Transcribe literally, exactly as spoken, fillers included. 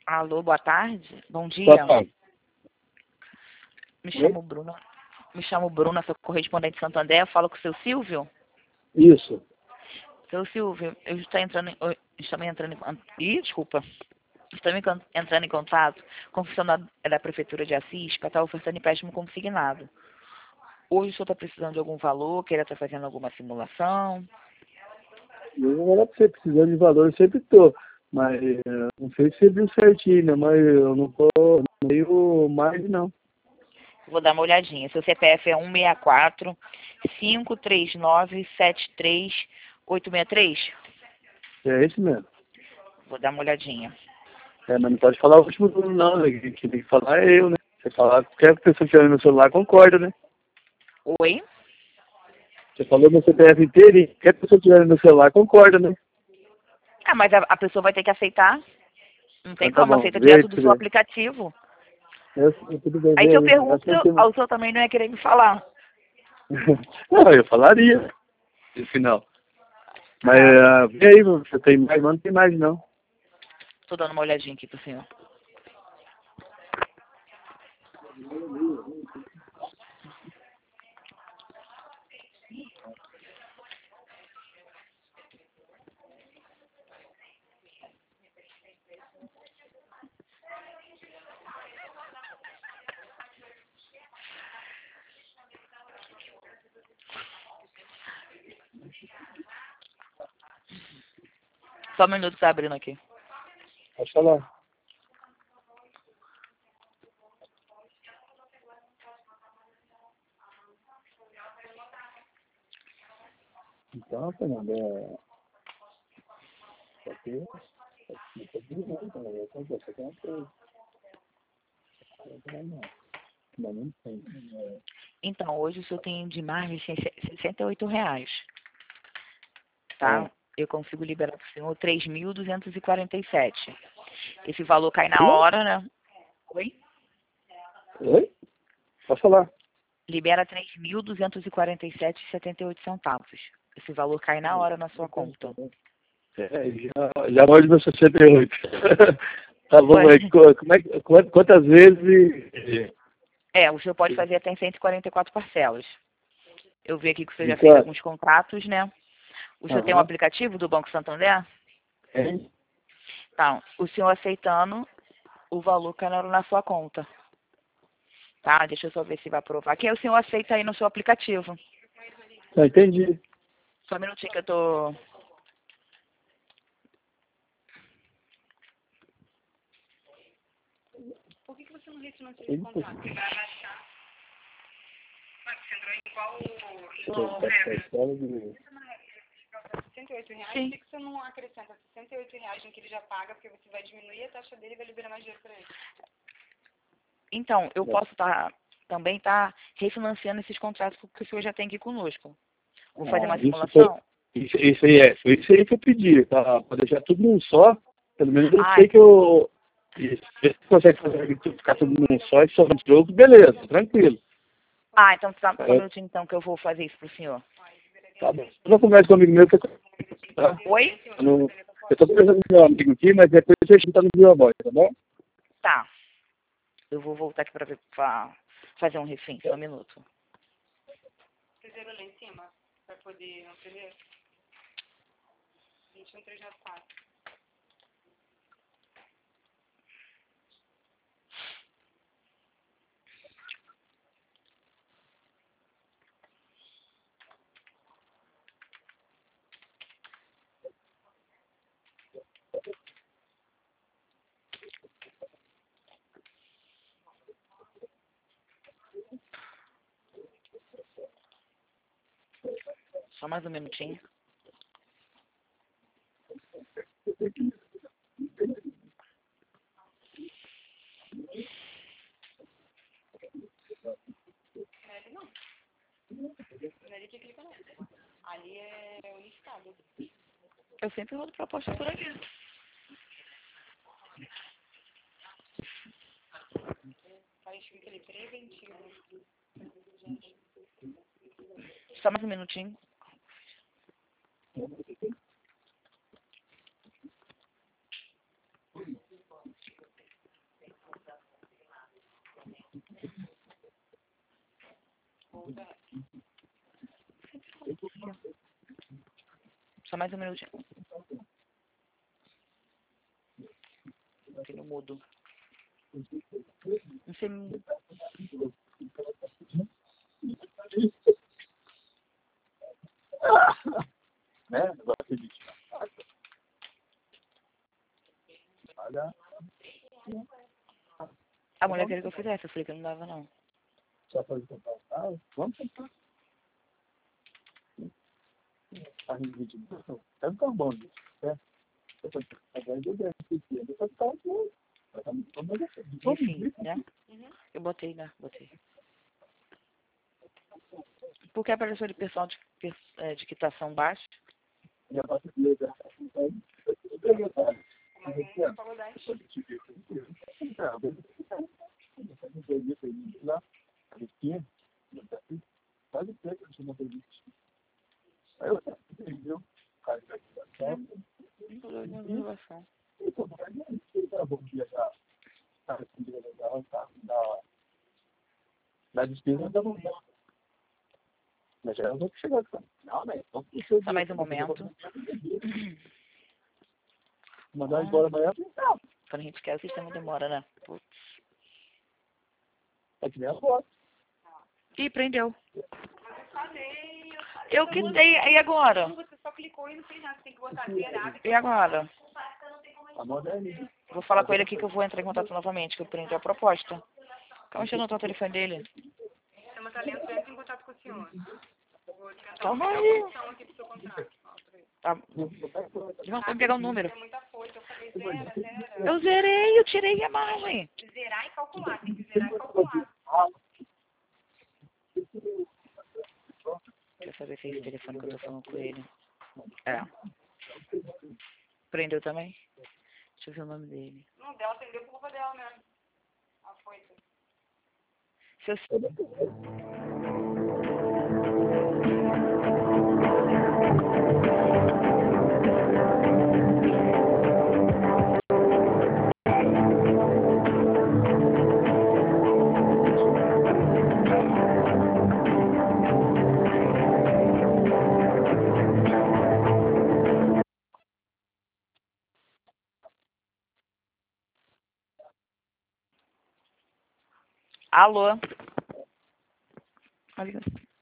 Alô, boa tarde. Bom Boa dia. tarde. Me Oi? chamo Bruna. Me chamo Bruna, sou correspondente de Santo André. Eu falo com o seu Silvio. Isso. Seu Silvio, eu estou entrando em... oi, Estamos entrando em... Ih, desculpa. Estamos encan- entrando em contato com o funcionário da Prefeitura de Assis para estar ofertando empréstimo consignado. Hoje o senhor está precisando de algum valor, queira estar fazendo alguma simulação. Eu não era pra você precisando de valor, eu sempre tô. Mas eh, não sei se você viu certinho, né? Mas eu não tô meio mais, não. Vou dar uma olhadinha. Seu C P F é um seis quatro, cinco três nove, sete três oito seis três? É esse mesmo. Vou dar uma olhadinha. É, mas não pode falar o último número, não, né? Quem tem que falar é eu, né? Você falar, qualquer pessoa que olha no celular concorda, né? Oi? Você falou meu C P F inteiro e qualquer pessoa que olha no celular concorda, né? Ah, mas a, a pessoa vai ter que aceitar. Não tem Então tá como, bom, aceita vê aí direto pra do você seu ver. aplicativo. Eu, eu, tudo bem, Aí vê se eu aí. Eu pergunto, aceitei. o senhor também não ia querer me falar. Não, eu falaria, no final. Mas Ah, tá. uh, vê aí, você tem mais, mas não tem mais, não. Tô dando uma olhadinha aqui pro senhor. Só um minuto que tá abrindo aqui. Pode falar. Então, Fernando, é... Só que... Não tô dizendo, não, cara. Eu tô dizendo, você tem uma coisa. Não, não, não tem. É, Então, hoje o senhor tem de margem sessenta e oito reais, ah. tá? Eu consigo liberar pro senhor três mil duzentos e quarenta e sete. Esse valor cai na Oi? hora, né? Oi? Oi? Pode falar. Libera três mil duzentos e quarenta e sete e setenta e oito centavos. Esse valor cai na hora na sua conta. É, já, já morde meu sessenta e oito. Tá bom, Oi. mas co- como é, que- quant- quantas vezes... É, o senhor pode fazer até em cento e quarenta e quatro parcelas. Eu vi aqui que o senhor De já fez quanto? alguns contratos, né? O senhor tem um Aham. aplicativo do Banco Santander? Tem? Então, o senhor aceitando, o valor cai na hora na sua conta. Tá? Deixa eu só ver se vai aprovar. Quem o senhor aceita aí no seu aplicativo? Ah, entendi. Só um minutinho que eu tô... Por que, que você não refinancia esse Entendi. contrato? Você vai abaixar. Mas você entrou em qual... Em Pô, qual tá regra? certo, de- sessenta e oito reais? Sim. Por que você não acrescenta sessenta e oito reais no que ele já paga, porque você vai diminuir a taxa dele e vai liberar mais dinheiro para ele? Então, eu posso estar também estar refinanciando esses contratos que o senhor já tem aqui conosco. Vou fazer Ah, uma isso foi... simulação? Isso, isso aí é. Foi isso aí que eu pedi, tá? Pra deixar tudo num só. Pelo menos eu Ah, sei que eu... Isso. Se você consegue fazer tudo, ficar tudo num só e só no jogo, beleza, tranquilo. ah então só, só um É, minutinho então que eu vou fazer isso pro senhor. tá bom. Eu não converso com um amigo meu, que eu, tá? Oi? Eu, não, eu tô conversando com meu amigo aqui, mas depois a gente tá no viva voz, tá bom? Tá. Eu vou voltar aqui pra, ver, pra fazer um refém, só um minuto. Você zerou lá em cima? Pra poder aprender? vinte e um, três, nove, quatro. Só mais um minutinho. Nele não. Nele que clica não. Ali é unificado. Eu sempre rodo proposta por aqui. Faz fica ali preventivo. Só mais um minutinho. Só mais um minutinho. Aqui no mudo. Não sei. Né? Agora acredite. Olha. A mulher queria que eu fizesse, eu falei que não dava não. Só fazer comprar o carro? Vamos comprar. Tá resolvido. É um carro bom, certo? Agora eu dei esse aqui. Eu vou ficar aqui. Enfim, né? Uhum. Eu botei, né? Botei. Por que apareceu de pessoal de, é, de quitação baixa? Já passa aqui, já. Eu peguei, tá? Mas aqui, ó. Lá, aqui, quase perto de uma entrevista. Aí eu entendeu? Cara, tá. Bom dia, tá? Tá, legal, tá. Na despesa da mão. Mas já eu vou chegar aqui. Não, mas não precisa. Só mais um momento. Mandar embora amanhã? Não. Quando a gente quer, o sistema demora, né? Putz. É que nem a foto. Ih, prendeu. Eu quitei. E agora? Você só clicou e não fez nada. Tem que botar zerado. E agora? A moda é ali. Vou falar com ele aqui que eu vou entrar em contato novamente, que eu prendi a proposta. Calma, deixa eu anotar o telefone dele. Chama talento, entra em contato com o senhor. Vou tentar Calma uma aí. opção aqui pro seu contrato. Tá. Não pode pegar o número. É muita folha. Eu falei, zera, zera. Eu zerei, eu tirei a margem. Zerar e calcular. Tem que zerar e calcular. Deixa eu saber se é esse telefone que eu tô falando com ele. É. Prendeu também? Deixa eu ver o nome dele. Não, dela atendeu por culpa dela mesmo. Ah, foi. Se eu... Alô?